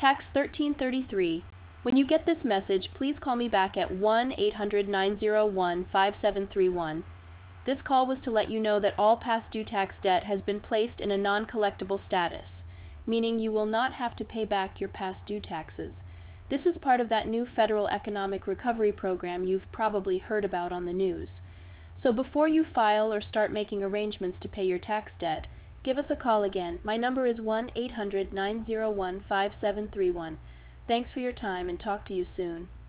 Tax 1333. When you get this message, please call me back at 1-800-901-5731. This call was to let you know that all past due tax debt has been placed in a non-collectible status, meaning you will not have to pay back your past due taxes. This is part of that new federal economic recovery program you've probably heard about on the news. So before you file or start making arrangements to pay your tax debt, give us a call again. My number is 1-800-901-5731. Thanks for your time and talk to you soon.